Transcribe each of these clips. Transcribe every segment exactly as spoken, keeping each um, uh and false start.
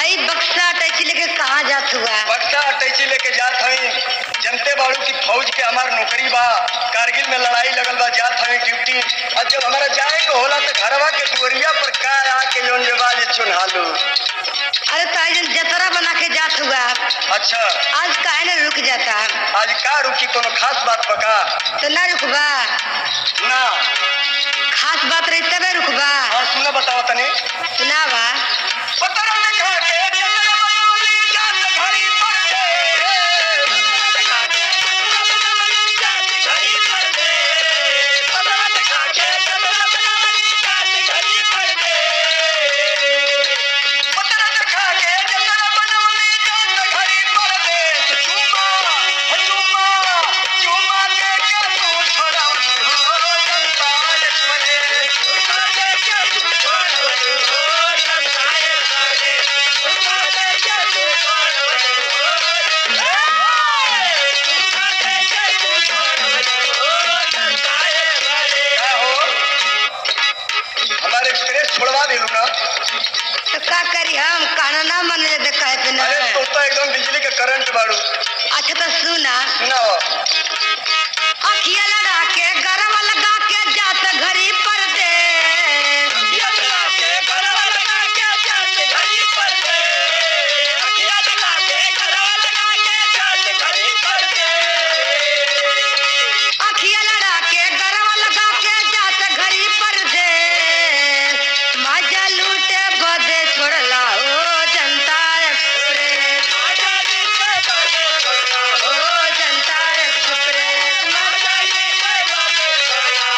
हई बक्सा अटैची लेके कहाँ जात हुआ? बक्सा अटैची लेके जात हई। जनते बाड़ू की फौज के हमार नौकरी बा, कारगिल में लड़ाई लगल बा, जात हई ड्यूटी। और जब हमारा जाए को होला तो घरवा के दुवरिया पर का आके जौन जवाज चुनहालू। अरे ताजन जतरा बना के जात हुआ। अच्छा, आज काहे न रुक जाता? आज का रुकी, कोनो खास बात बका? तो ना रुकबा? ना। खास बात रही तबे रुकबा। हाँ सुना, बताओ तनी। सुनावा। पतरा दिखा के जतरा बनवली जात घड़ी पर दे। पतरा दिखा के जतरा बनवली जात घड़ी पर दे। पतरा दिखा के जतरा बनवली जात घड़ी पर दे। चुमा चुमा चुमा के के तू छोड़ाऊं हो जनता बने। चुमा के के तू छोड़ाऊं हो जनता बने। चुमा के के तू छोड़ाऊं हो जनता बने। चुमा के के तू छोड़ाऊं हो जनता बने। का हो, हमारे एक्सप्रेस छोड़वा दिलू ना? तो का करी हम? कहना ना मन दे कहे पे ना। अरे तो तो एकदम बिजली के करंट बाड़ू। अच्छा तो सुना। सुनाओ। अखिया लगा के गरवा लगा के जात घड़ी पर दे। अखिया लगा के गरवा लगा के जात घड़ी पर दे। अखिया लगा के गरवा लगा के जात घड़ी पर दे। अखिया लगा के गरवा लगा के जात घड़ी पर दे। मजा लूटे बदे छोड़ला ओ जनता एक्सप्रेस। मजा लूटे बदे छोड़ला ओ जनता एक्सप्रेस। मजा लूटे बदे छोड़ला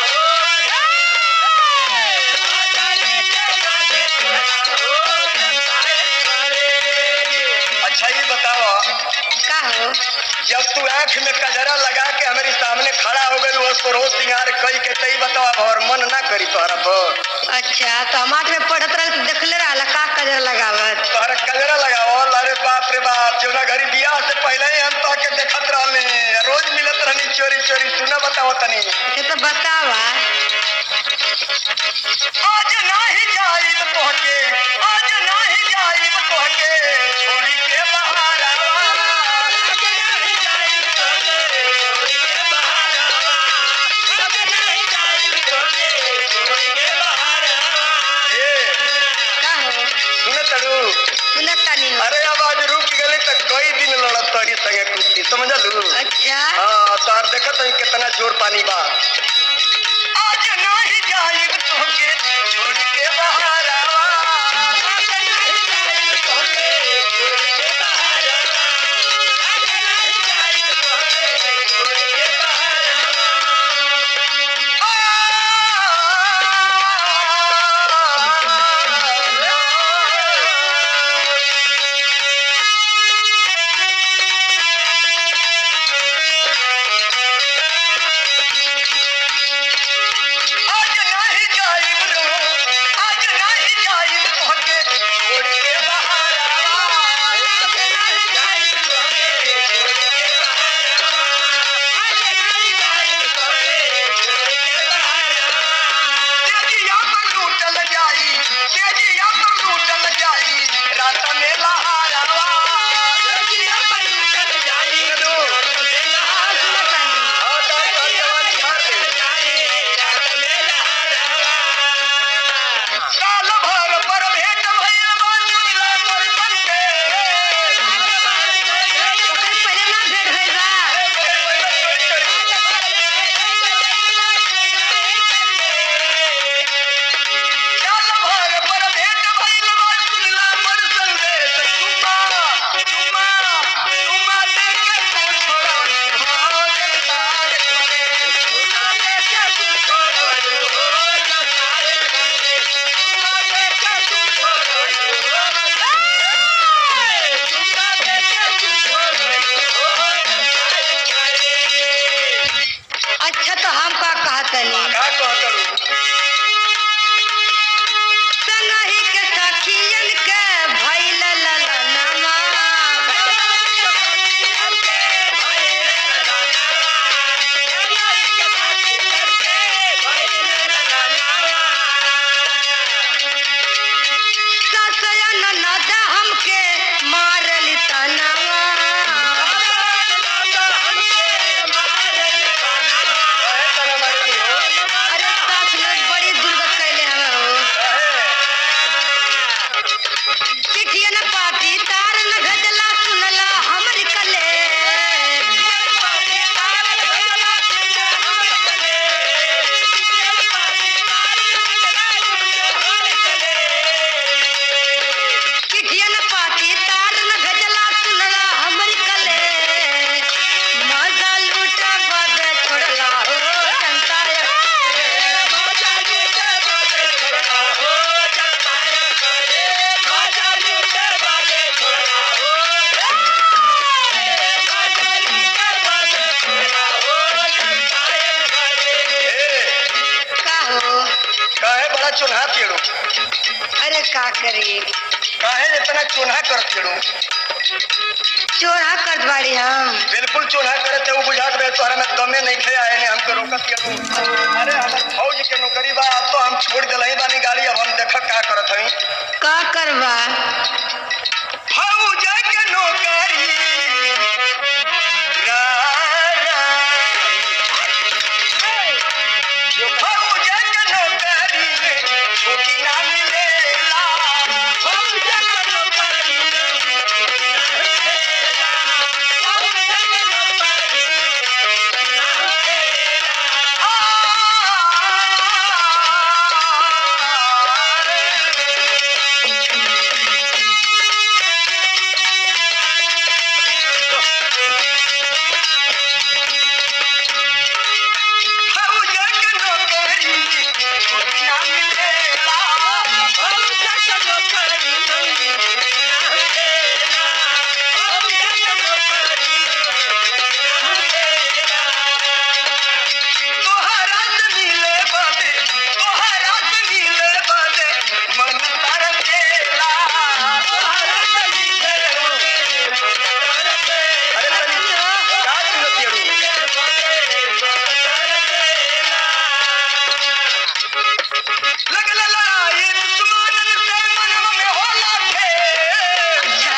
मजा लूटे बदे छोड़ला जनता एक्सप्रेस। अच्छा ये बताओ, का हो? जब तू आँख में कजरा लगा के हमारे सामने खड़ा हो गई, वो सोरो सिंगार कई के तई बताओ और मन ना करी तोहरा पर? अच्छा तो हमारे में पढ़त रहे तो देखले रहा का कजर लगावत। तोहरा कजरा लगाओ? अरे बाप रे बाप, जौना घड़ी बियाह से पहले ही हम तोहके देखत रहले, रोज मिलत रहनी चोरी चोरी। तू ना बताओ तनी। ये तो बतावा। आज नाही जाइब तोहके, आज नाही जाइब तोहके छोड़ी के बहारावा। आज नाही जाइब तोहके छोड़ी के बहारावा। आज नाही जाइब तोहके छोड़ी के बहारावा। ए का हो? सुन तड़ू। सुनत तानी हो। अरे अब आज रुक गले तो कई दिन लड़त तड़ी संगे कुश्ती, समझलू? अच्छा हाँ तार देखत हई कितना जोर पानी बा। आज नाही जाइब तोहके छोड़ के बहारावा। आज नाही जाइब तोहके छोड़ के बहारावा। आज नाही जाइब तोहके छोड़ के बहारावा। चिट्ठिया न पाती तार न भेजला सुनला हमर कले चिट्ठिया न पाती तार न भेजला सुनला हमर कले मजा लूटा बदे छोड़ला हो जनता का हो काहे बड़ा चुनहा पेड़ू अरे का करी काहे इतना चुनहा कर पेड़ू चोरा कर बाड़ी हम बिल्कुल चुनहा करत है वो बुझात रहे तोहरा में दमे नहीं थे आए ने हमके रोकत पेड़ू अरे हमर फौज के नौकरी बा अब तो हम छोड़ देलही बानी गाड़ी अब हम देख का करत हई का करवा फौज के नौकरी रा रा जो फौज के नौकरी छुट्टी ना मिलेला फौज के नौकरी छुट्टी ना मिलेला फौज के नौकरी छुट्टी ना मिलेला फौज के नौकरी छुट्टी ना मिलेला फौज के नौकरी छुट्टी ना मिलेला फौज के नौकरी छुट्टी ना मिलेला तोहरा से मिले बदे तोहरा से मिले बदे मन तरसेला तोहरा से मिले बदे मन तरसेला अरे तनी का सुनत येड़ू लगल लड़ाई दुश्मनन से मनवा में होला थे अच्छा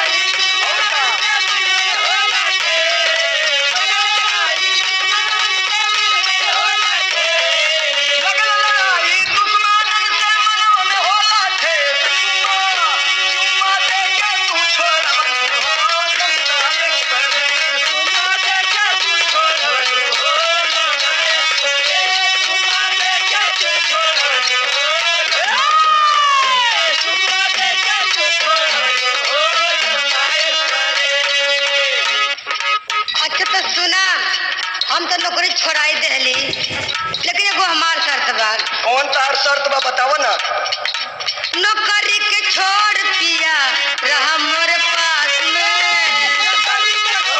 लगल लड़ाई दुश्मनन से मनवा में होला थे चुम्मा चुम्मा दे के तू छोड़वन हो जनता एक करे चुम्मा दे के तू छोड़वन हो जनता एक करे चुम्मा दे के तू छोड़वन हो चुम्मा दे के तू छोड़वन हो जनता एक करे अच्छा तो सुना हम तो नौकरी छोड़ाई देली लेकिन एगो हमार शर्त बा कौन तार शर्त बा बताओ ना नौकरी के छोड़ पिया रहा मोर पास में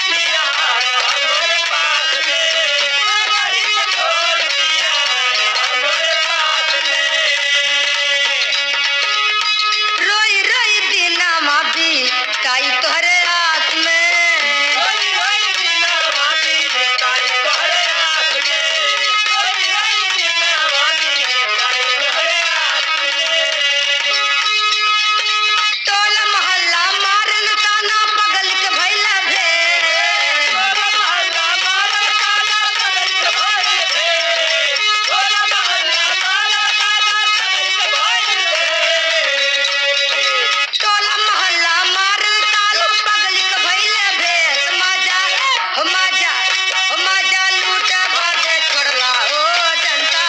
रोई रोई बिना माफी काई तोहरे आस में टोला मोहल्ला मारन ताना पगल के भइला भे टोला मोहल्ला मारन ताना पगल के भइला भे मजा हो मजा हो मजा लूटा बादे छोड़ला हो जनता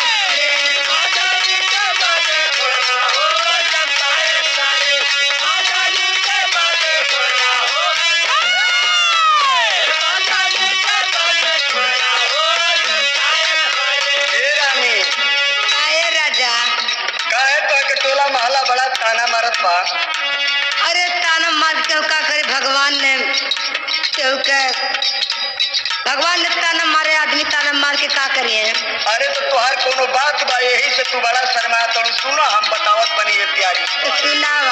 ए रानी आए राजा काहे तो के टोला महला बड़ा ताना मारत बा अरे ताना मार के का करे भगवान ने केहू के भगवान ने ताना मारे आदमी ताना मार के का करिए अरे तो तोहार कोनो बात बा यही से तू बड़ा शर्मा तड़ू सुनो हम बतावत बनी ये प्यारी तो सुनाओ